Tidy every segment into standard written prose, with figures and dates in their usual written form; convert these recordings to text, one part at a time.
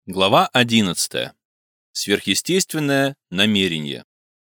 Глава 11. Сверхъестественное намерение.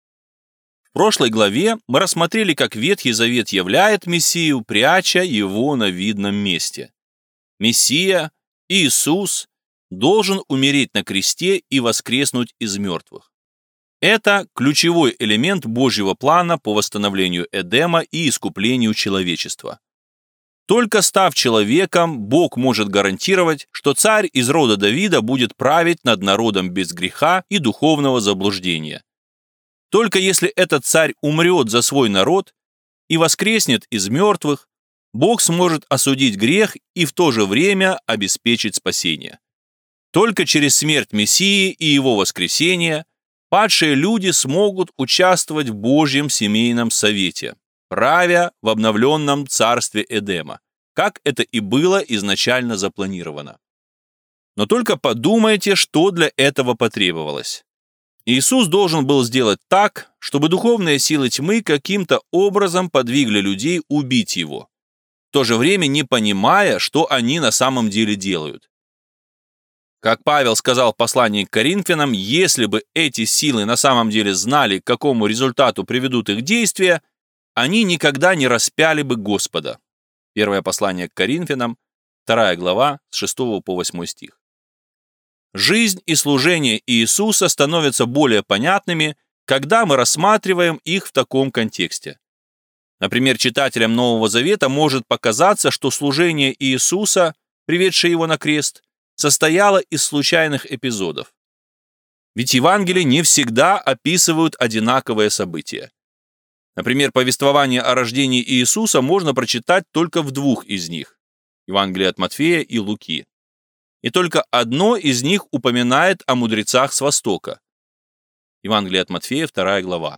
В прошлой главе мы рассмотрели, как Ветхий Завет являет Мессию, пряча его на видном месте. Мессия, Иисус, должен умереть на кресте и воскреснуть из мертвых. Это ключевой элемент Божьего плана по восстановлению Эдема и искуплению человечества. Только став человеком, Бог может гарантировать, что царь из рода Давида будет править над народом без греха и духовного заблуждения. Только если этот царь умрет за свой народ и воскреснет из мертвых, Бог сможет осудить грех и в то же время обеспечить спасение. Только через смерть Мессии и его воскресение падшие люди смогут участвовать в Божьем семейном совете, правя в обновленном царстве Эдема, как это и было изначально запланировано. Но только подумайте, что для этого потребовалось. Иисус должен был сделать так, чтобы духовные силы тьмы каким-то образом подвигли людей убить его, в то же время не понимая, что они на самом деле делают. Как Павел сказал в послании к Коринфянам, если бы эти силы на самом деле знали, к какому результату приведут их действия, они никогда не распяли бы Господа. Первое послание к Коринфянам, 2 глава, с 6 по 8 стих. Жизнь и служение Иисуса становятся более понятными, когда мы рассматриваем их в таком контексте. Например, читателям Нового Завета может показаться, что служение Иисуса, приведшее его на крест, состояло из случайных эпизодов. Ведь Евангелия не всегда описывают одинаковые события. Например, повествование о рождении Иисуса можно прочитать только в двух из них – Евангелие от Матфея и Луки. И только одно из них упоминает о мудрецах с Востока – Евангелие от Матфея, 2 глава.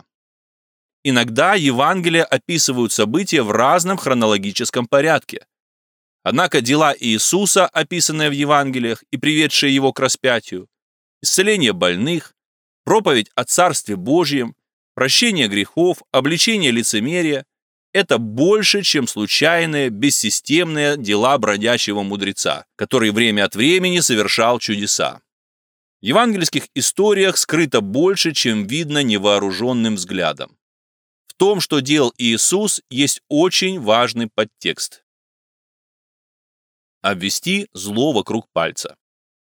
Иногда Евангелия описывают события в разном хронологическом порядке. Однако дела Иисуса, описанные в Евангелиях и приведшие его к распятию, исцеление больных, проповедь о Царстве Божьем, прощение грехов, обличение лицемерия – это больше, чем случайные, бессистемные дела бродячего мудреца, который время от времени совершал чудеса. В евангельских историях скрыто больше, чем видно невооруженным взглядом. В том, что делал Иисус, есть очень важный подтекст. Обвести зло вокруг пальца.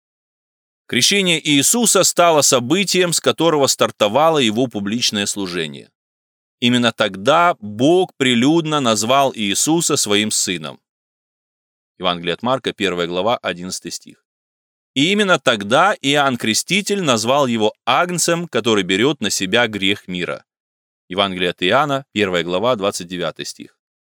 Крещение Иисуса стало событием, с которого стартовало его публичное служение. Именно тогда Бог прилюдно назвал Иисуса своим сыном. Евангелие от Марка, 1 глава, 11 стих. И именно тогда Иоанн Креститель назвал его агнцем, который берет на себя грех мира. Евангелие от Иоанна, 1 глава, 29 стих.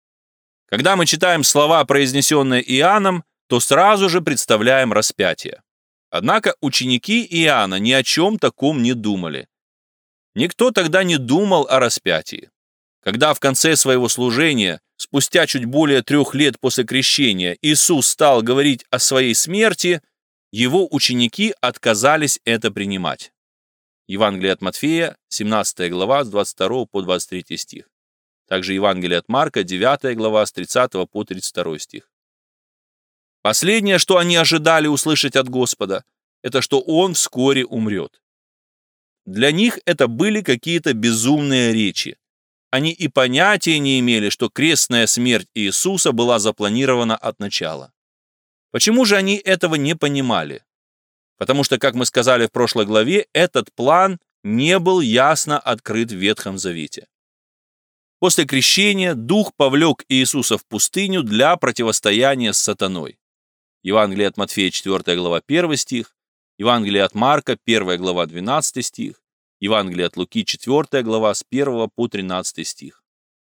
Когда мы читаем слова, произнесенные Иоанном, то сразу же представляем распятие. Однако ученики Иоанна ни о чем таком не думали. Никто тогда не думал о распятии. Когда в конце своего служения, спустя чуть более 3 лет после крещения, Иисус стал говорить о своей смерти, его ученики отказались это принимать. Евангелие от Матфея, 17 глава, с 22 по 23 стих. Также Евангелие от Марка, 9 глава, с 30 по 32 стих. Последнее, что они ожидали услышать от Господа, это что Он вскоре умрет. Для них это были какие-то безумные речи. Они и понятия не имели, что крестная смерть Иисуса была запланирована от начала. Почему же они этого не понимали? Потому что, как мы сказали в прошлой главе, этот план не был ясно открыт в Ветхом Завете. После крещения Дух повлек Иисуса в пустыню для противостояния с сатаной. Евангелие от Матфея, 4 глава, 1 стих, Евангелие от Марка, 1 глава, 12 стих, Евангелие от Луки, 4 глава, с 1 по 13 стих.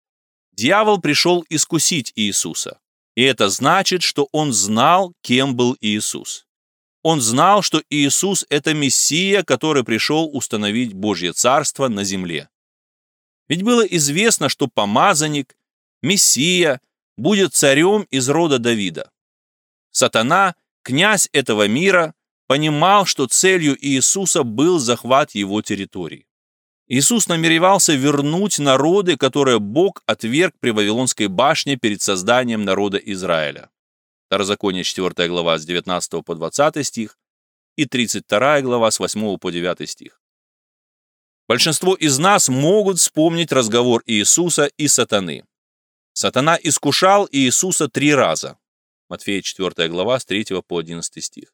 Дьявол пришел искусить Иисуса, и это значит, что он знал, кем был Иисус. Он знал, что Иисус – это Мессия, который пришел установить Божье Царство на земле. Ведь было известно, что помазанник, Мессия, будет царем из рода Давида. Сатана, князь этого мира, понимал, что целью Иисуса был захват его территорий. Иисус намеревался вернуть народы, которые Бог отверг при Вавилонской башне перед созданием народа Израиля. Второзаконие, 4 глава, с 19 по 20 стих, и 32 глава с 8 по 9 стих. Большинство из нас могут вспомнить разговор Иисуса и сатаны. Сатана искушал Иисуса 3 раза. Матфея 4 глава с 3 по 11 стих.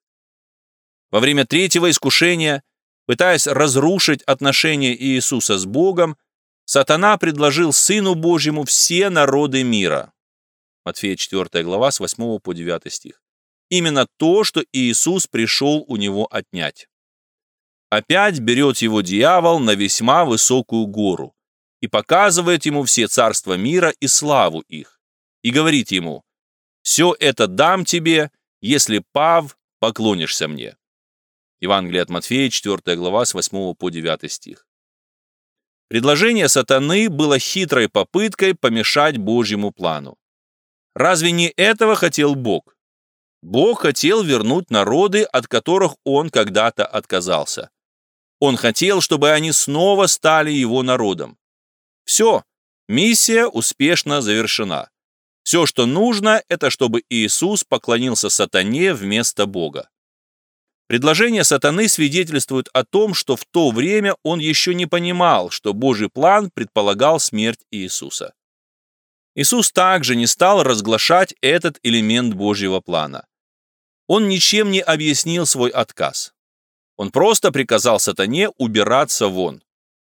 Во время третьего искушения, пытаясь разрушить отношения Иисуса с Богом, сатана предложил Сыну Божьему все народы мира. Матфея 4 глава с 8 по 9 стих. Именно то, что Иисус пришел у него отнять. Опять берет его дьявол на весьма высокую гору и показывает ему все царства мира и славу их, и говорит ему: «Все это дам тебе, если, пав, поклонишься мне». Евангелие от Матфея, 4 глава, с 8 по 9 стих. Предложение сатаны было хитрой попыткой помешать Божьему плану. Разве не этого хотел Бог? Бог хотел вернуть народы, от которых Он когда-то отказался. Он хотел, чтобы они снова стали Его народом. Все, миссия успешно завершена. Все, что нужно, это чтобы Иисус поклонился сатане вместо Бога. Предложение сатаны свидетельствует о том, что в то время он еще не понимал, что Божий план предполагал смерть Иисуса. Иисус также не стал разглашать этот элемент Божьего плана. Он ничем не объяснил свой отказ. Он просто приказал сатане убираться вон.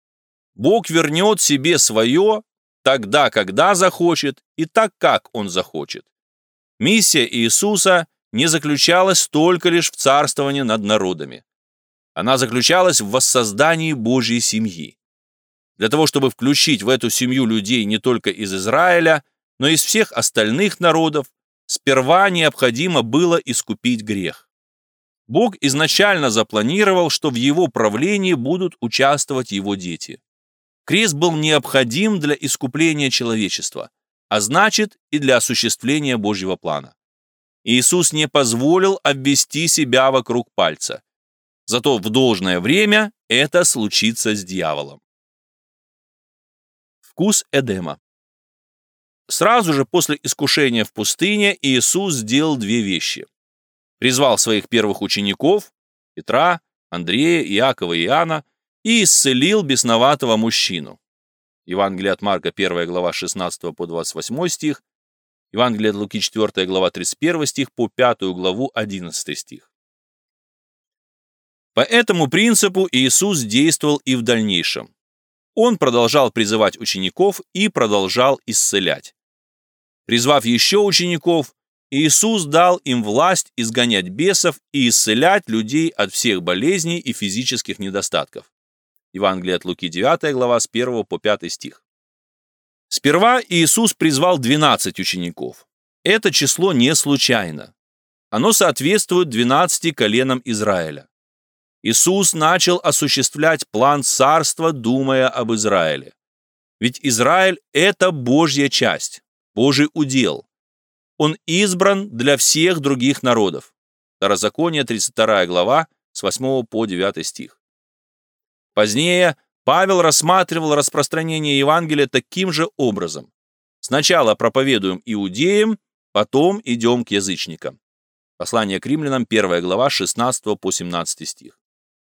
Бог вернет себе свое тогда, когда захочет, и так, как Он захочет. Миссия Иисуса не заключалась только лишь в царствовании над народами. Она заключалась в воссоздании Божьей семьи. Для того, чтобы включить в эту семью людей не только из Израиля, но и из всех остальных народов, сперва необходимо было искупить грех. Бог изначально запланировал, что в Его правлении будут участвовать Его дети. Крест был необходим для искупления человечества, а значит и для осуществления Божьего плана. Иисус не позволил обвести себя вокруг пальца. Зато в должное время это случится с дьяволом. Вкус Эдема. Сразу же после искушения в пустыне Иисус сделал 2 вещи. Призвал своих первых учеников, Петра, Андрея, Иакова и Иоанна, и исцелил бесноватого мужчину. Евангелие от Марка, 1 глава, 16 по 28 стих, Евангелие от Луки, 4 глава, 31 стих по 5 главу, 11 стих. По этому принципу Иисус действовал и в дальнейшем. Он продолжал призывать учеников и продолжал исцелять. Призвав еще учеников, Иисус дал им власть изгонять бесов и исцелять людей от всех болезней и физических недостатков. Евангелие от Луки, 9 глава, с 1 по 5 стих. Сперва Иисус призвал 12 учеников. Это число не случайно. Оно соответствует 12 коленам Израиля. Иисус начал осуществлять план царства, думая об Израиле. Ведь Израиль – это Божья часть, Божий удел. Он избран для всех других народов. Второзаконие, 32 глава, с 8 по 9 стих. Позднее Павел рассматривал распространение Евангелия таким же образом. Сначала проповедуем иудеям, потом идем к язычникам. Послание к римлянам, 1 глава, 16 по 17 стих.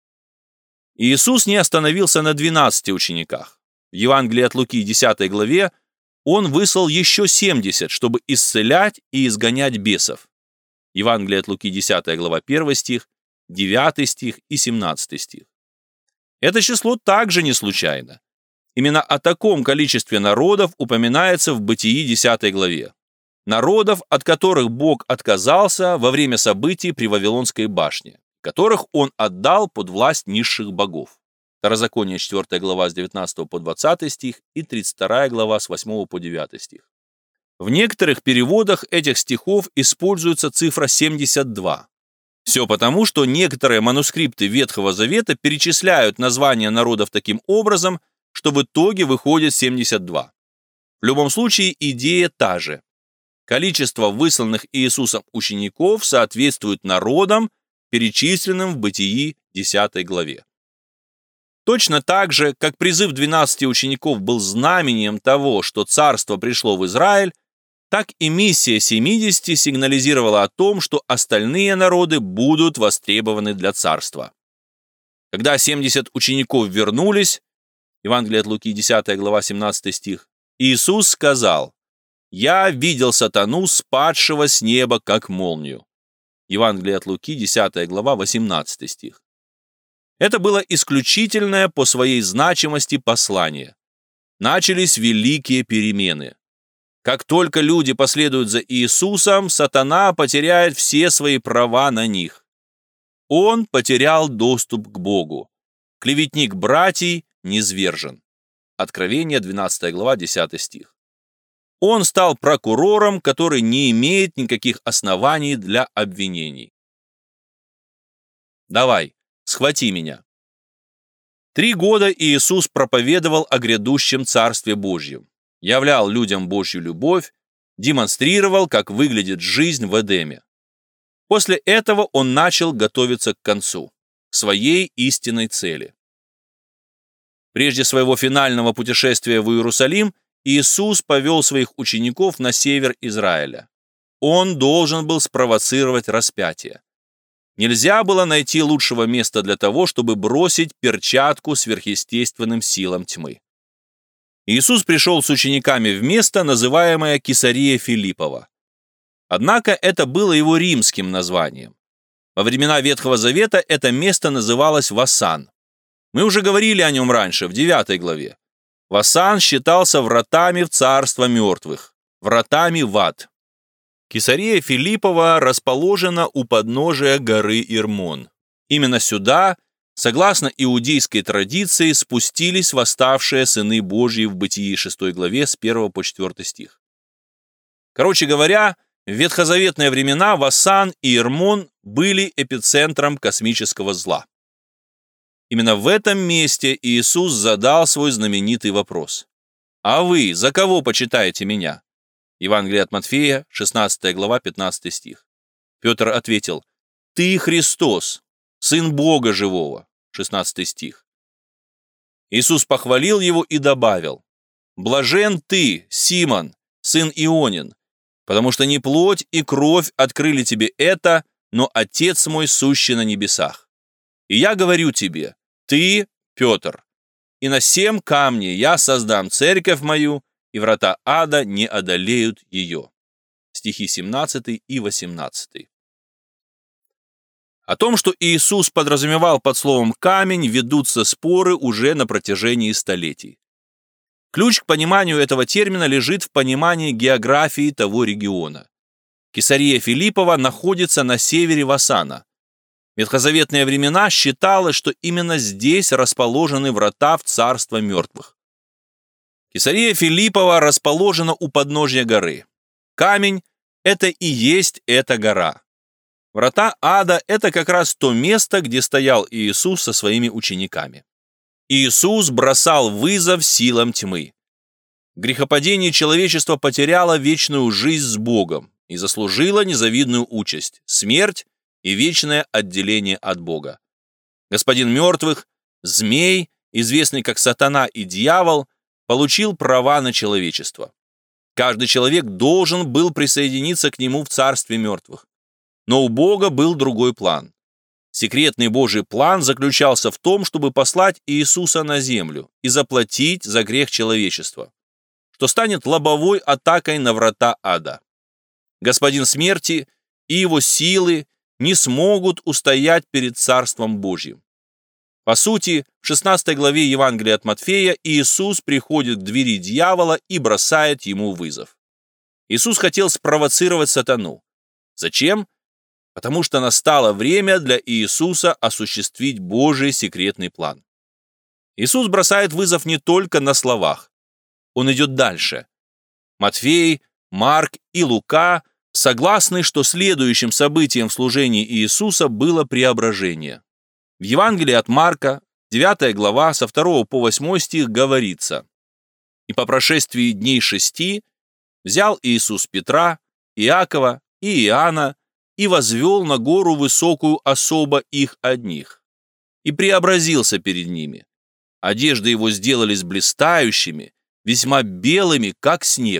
Иисус не остановился на 12 учениках. В Евангелии от Луки, 10 главе, Он выслал еще 70, чтобы исцелять и изгонять бесов. Евангелие от Луки, 10 глава, 1 стих, 9 стих и 17 стих. Это число также не случайно. Именно о таком количестве народов упоминается в Бытии 10 главе. Народов, от которых Бог отказался во время событий при Вавилонской башне, которых Он отдал под власть низших богов. Второзаконие, 4 глава, с 19 по 20 стих и 32 глава, с 8 по 9 стих. В некоторых переводах этих стихов используется цифра 72. Все потому, что некоторые манускрипты Ветхого Завета перечисляют названия народов таким образом, что в итоге выходит 72. В любом случае идея та же. Количество высланных Иисусом учеников соответствует народам, перечисленным в Бытии 10 главе. Точно так же, как призыв 12 учеников был знамением того, что царство пришло в Израиль, так и миссия 70 сигнализировала о том, что остальные народы будут востребованы для царства. Когда 70 учеников вернулись, Евангелие от Луки, 10 глава, 17 стих, Иисус сказал: «Я видел сатану, спадшего с неба, как молнию». Евангелие от Луки, 10 глава, 18 стих. Это было исключительное по своей значимости послание. Начались великие перемены. Как только люди последуют за Иисусом, сатана потеряет все свои права на них. Он потерял доступ к Богу. Клеветник братий низвержен. Откровение, 12 глава, 10 стих. Он стал прокурором, который не имеет никаких оснований для обвинений. Давай, схвати меня. 3 года Иисус проповедовал о грядущем Царстве Божьем, являл людям Божью любовь, демонстрировал, как выглядит жизнь в Эдеме. После этого он начал готовиться к концу, к своей истинной цели. Прежде своего финального путешествия в Иерусалим Иисус повел своих учеников на север Израиля. Он должен был спровоцировать распятие. Нельзя было найти лучшего места для того, чтобы бросить перчатку сверхъестественным силам тьмы. Иисус пришел с учениками в место, называемое Кесария Филиппова. Однако это было его римским названием. Во времена Ветхого Завета это место называлось Васан. Мы уже говорили о нем раньше, в 9 главе. Васан считался вратами в царство мертвых, вратами в ад. Кесария Филиппова расположена у подножия горы Ирмон. Именно сюда, согласно иудейской традиции, спустились восставшие сыны Божьи в Бытии 6 главе с 1 по 4 стих. Короче говоря, в ветхозаветные времена Васан и Ирмон были эпицентром космического зла. Именно в этом месте Иисус задал свой знаменитый вопрос: «А вы за кого почитаете меня?» Евангелие от Матфея, 16 глава, 15 стих. Петр ответил: «Ты Христос, Сын Бога Живого», 16 стих. Иисус похвалил его и добавил: «Блажен ты, Симон, сын Ионин, потому что не плоть и кровь открыли тебе это, но Отец мой, сущий на небесах. И я говорю тебе, ты, Петр, и на сем камне я создам церковь мою, и врата ада не одолеют ее». Стихи 17 и 18. О том, что Иисус подразумевал под словом «камень», ведутся споры уже на протяжении столетий. Ключ к пониманию этого термина лежит в понимании географии того региона. Кесария Филиппова находится на севере Васана. В ветхозаветные времена считалось, что именно здесь расположены врата в царство мертвых. Кесария Филиппова расположена у подножья горы. Камень – это и есть эта гора. Врата ада – это как раз то место, где стоял Иисус со своими учениками. Иисус бросал вызов силам тьмы. В грехопадении человечество потеряло вечную жизнь с Богом и заслужило незавидную участь – смерть и вечное отделение от Бога. Господин мертвых, змей, известный как сатана и дьявол, получил права на человечество. Каждый человек должен был присоединиться к нему в царстве мертвых. Но у Бога был другой план. Секретный Божий план заключался в том, чтобы послать Иисуса на землю и заплатить за грех человечества, что станет лобовой атакой на врата ада. Господин смерти и его силы не смогут устоять перед Царством Божьим. По сути, в 16 главе Евангелия от Матфея Иисус приходит к двери дьявола и бросает ему вызов. Иисус хотел спровоцировать сатану. Зачем? Потому что настало время для Иисуса осуществить Божий секретный план. Иисус бросает вызов не только на словах. Он идет дальше. Матфей, Марк и Лука согласны, что следующим событием в служении Иисуса было преображение. В Евангелии от Марка, 9 глава, со 2 по 8 стих говорится: «И по прошествии дней 6 взял Иисус Петра, Иакова и Иоанна и возвел на гору высокую особо их одних, и преобразился перед ними. Одежды его сделались блистающими, весьма белыми, как снег,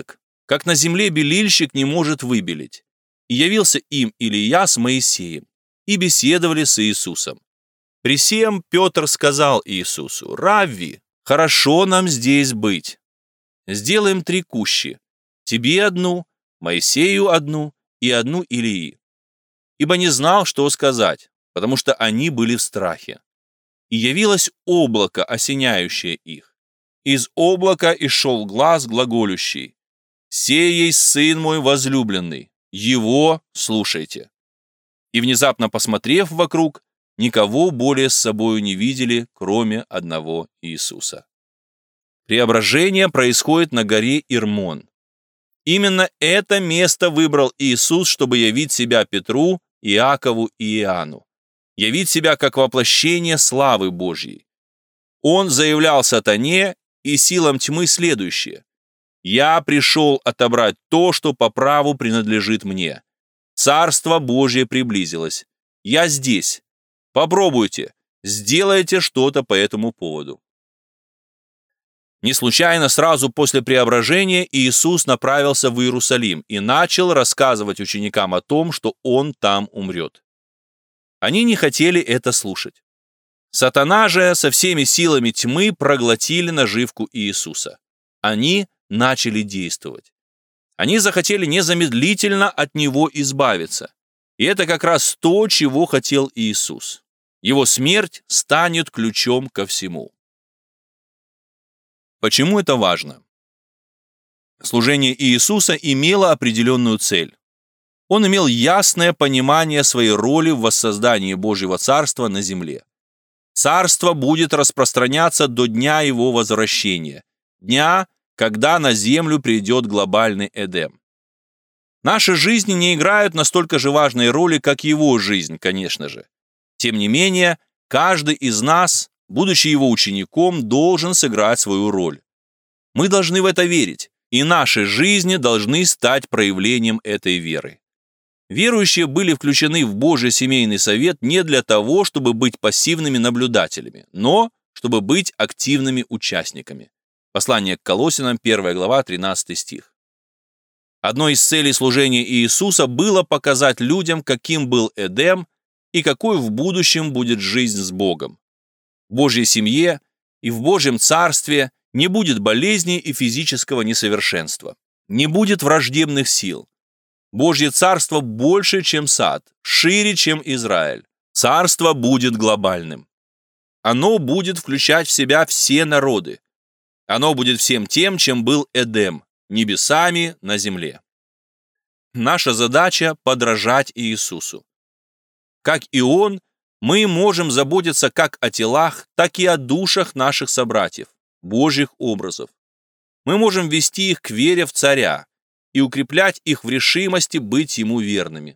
как на земле белильщик не может выбелить. И явился им Илия с Моисеем, и беседовали с Иисусом. При сем Петр сказал Иисусу: «Равви, хорошо нам здесь быть. Сделаем 3 кущи, тебе одну, Моисею одну и одну Илии». Ибо не знал, что сказать, потому что они были в страхе. И явилось облако, осеняющее их. Из облака исшел глас глаголющий: «Сей есть Сын мой возлюбленный, Его слушайте». И внезапно посмотрев вокруг, никого более с собою не видели, кроме одного Иисуса. Преображение происходит на горе Ирмон. Именно это место выбрал Иисус, чтобы явить себя Петру, Иакову и Иоанну, явить себя как воплощение славы Божьей. Он заявлял сатане и силам тьмы следующее: «Я пришел отобрать то, что по праву принадлежит мне. Царство Божье приблизилось. Я здесь. Попробуйте, сделайте что-то по этому поводу». Не случайно сразу после преображения Иисус направился в Иерусалим и начал рассказывать ученикам о том, что Он там умрет. Они не хотели это слушать. Сатана же со всеми силами тьмы проглотили наживку Иисуса. Они начали действовать. Они захотели незамедлительно от Него избавиться. И это как раз то, чего хотел Иисус. Его смерть станет ключом ко всему. Почему это важно? Служение Иисуса имело определенную цель. Он имел ясное понимание своей роли в воссоздании Божьего Царства на земле. Царство будет распространяться до дня Его возвращения, дня, когда на землю придет глобальный Эдем. Наши жизни не играют настолько же важной роли, как Его жизнь, конечно же. Тем не менее, каждый из нас, будучи Его учеником, должен сыграть свою роль. Мы должны в это верить, и наши жизни должны стать проявлением этой веры. Верующие были включены в Божий семейный совет не для того, чтобы быть пассивными наблюдателями, но чтобы быть активными участниками. Послание к Колоссянам, 1 глава, 13 стих. Одной из целей служения Иисуса было показать людям, каким был Эдем и какой в будущем будет жизнь с Богом. В Божьей семье и в Божьем Царстве не будет болезней и физического несовершенства, не будет враждебных сил. Божье Царство больше, чем сад, шире, чем Израиль. Царство будет глобальным. Оно будет включать в себя все народы. Оно будет всем тем, чем был Эдем, небесами на земле. Наша задача – подражать Иисусу. Как и Он, мы можем заботиться как о телах, так и о душах наших собратьев, Божьих образов. Мы можем вести их к вере в Царя и укреплять их в решимости быть Ему верными.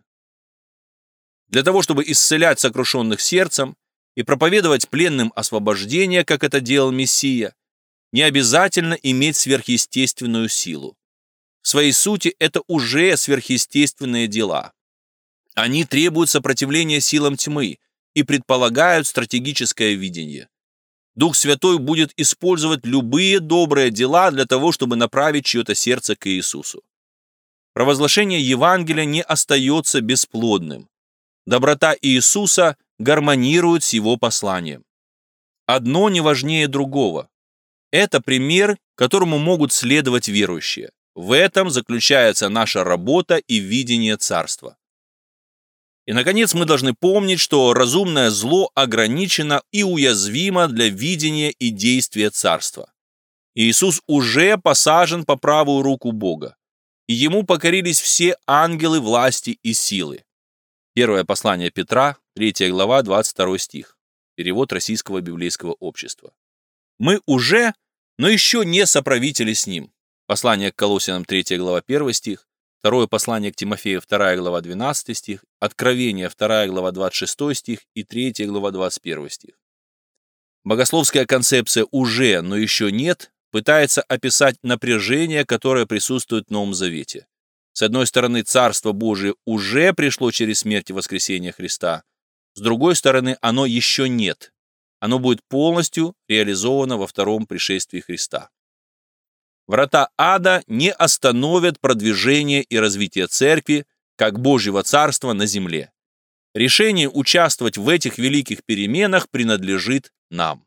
Для того, чтобы исцелять сокрушенных сердцем и проповедовать пленным освобождение, как это делал Мессия, не обязательно иметь сверхъестественную силу. В своей сути это уже сверхъестественные дела. Они требуют сопротивления силам тьмы и предполагают стратегическое видение. Дух Святой будет использовать любые добрые дела для того, чтобы направить чье-то сердце к Иисусу. Провозглашение Евангелия не остается бесплодным. Доброта Иисуса гармонирует с Его посланием. Одно не важнее другого. Это пример, которому могут следовать верующие. В этом заключается наша работа и видение Царства. И, наконец, мы должны помнить, что разумное зло ограничено и уязвимо для видения и действия Царства. Иисус уже посажен по правую руку Бога, и Ему покорились все ангелы власти и силы. Первое послание Петра, 3 глава, 22 стих. Перевод Российского библейского общества. Мы уже, но еще не соправители с Ним. Послание к Колоссянам, 3 глава, 1 стих. Второе послание к Тимофею, 2 глава, 12 стих, Откровение, 2 глава, 26 стих и 3 глава, 21 стих. Богословская концепция «уже, но еще нет» пытается описать напряжение, которое присутствует в Новом Завете. С одной стороны, Царство Божие уже пришло через смерть и воскресение Христа, с другой стороны, оно еще нет. Оно будет полностью реализовано во втором пришествии Христа. Врата ада не остановят продвижение и развитие церкви как Божьего царства на земле. Решение участвовать в этих великих переменах принадлежит нам.